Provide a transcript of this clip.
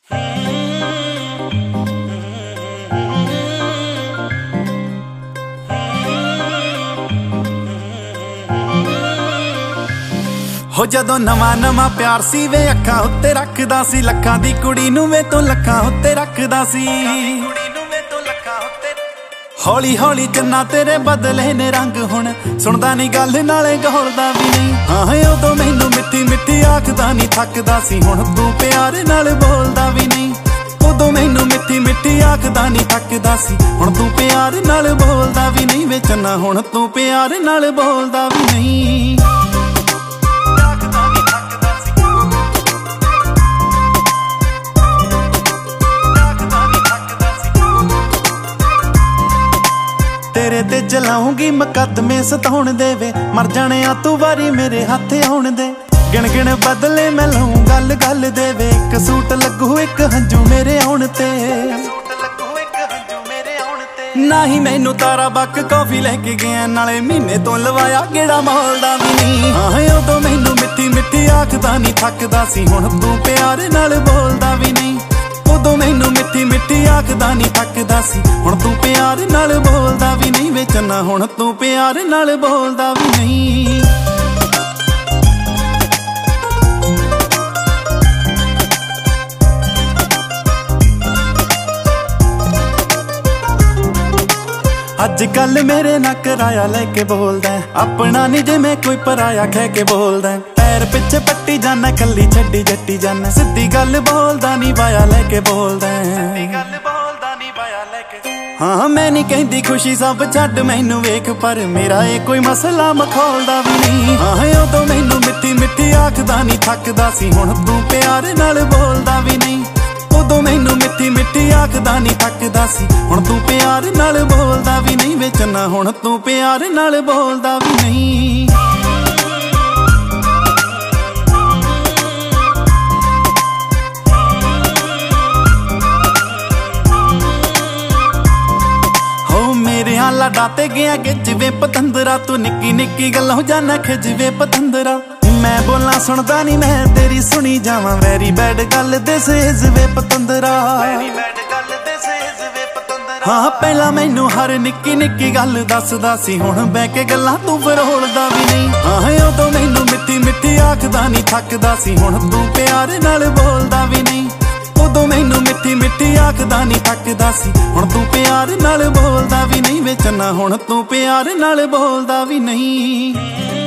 हो जदों नवा नवा प्यार सी वे अखां उत्ते रखदा सी, लखां दी कुड़ी नूं वे तो लखां उत्ते रखदा सी। हौली हौली चन्ना तेरे बदले ने रंग हुण, सुनदा नी गल नाले गौलदा भी नहीं। हाँ उदों मैनू मिठी मिठी आखदा नी थकदा सी, हुण तू प्यार नाल बोलदा भी नहीं। उदों मैनू मिठी मिठी आखदा नी थकदा सी, हुण तू प्यार नाल बोलदा भी नहीं। वे चन्ना हुण तू प्यार नाल बोलदा भी नहीं। तेरे ते चलाऊंगी मुकदमे सताउण दे वे, मर जाने आ तू वारी मेरे हाथ आउण दे। गिण गिण बदले मैं लऊं गल गल दे वे, एक सूट लगू एक हंजू मेरे आउण ते। ना ही मैनू तारा बक कॉफी लेके गया, नाले महीने तो लवाया गेड़ा मॉल दा भी नहीं। हाँ उदों मैनू मिठी मिठी आखदा नी थकदा सी, हुण तू प्यार नाल बोलदा भी नहीं। उदों मैनू मिठी मिठी आखदा नी थकदा सी, हुण तू प्यार नाल बोलदा भी नहीं। वे चन्ना हुण तू प्यार नाल बोलदा भी नहीं। अज कल मेरे ना कराया लेके बोलदा, अपना नी जिवें कोई पराया कह के बोलदा। पैर पिछे पट्टी जाना कली छड्डी जट्टी जाना, सिद्धी गल बोलदा नी वाया लेके बोलदा। हाँ मैं नी कहंदी खुशी सब छड्ड मैनू वेख, पर मेरा ये कोई मसला मखौलदा भी नहीं। हाँ उदों मैनू मिठी मिठी आखदा नी थकदा सी, हुण तू प्यार नाल बोलदा भी नहीं। उदों मैनू मिठी मिठी आखदा नी थकदा सी, हुण तू प्यार नाल बोलदा भी नहीं। वे चन्ना हुण तू प्यार नाल बोलदा भी नहीं। लाडा ते गया गिजवे पतंदरा, तू निक्की निक्की गल्लों जाना खिजवे पतंदरा। मैं बोलना सुनदा नी मैं तेरी सुनी जावां, वैरी बैड गल दे सेजवे पतंदरा। हाँ पहला मैनू हर निक्की निक्की गल दसदा सी, हुण बह के गल्लां तू फरोलदा भी नहीं। हाँ उदों मैनू मिठी मिठी आखदा नी थकदा सी, हुण तू प्यार नाल बोलदा भी नहीं। उदों मैनू मिठी मिठी आखदा नी थकदा सी, हुण तू प्यार नाल बोलदा भी नहीं। वे चन्ना हुण तू प्यार नाल बोलदा भी नहीं।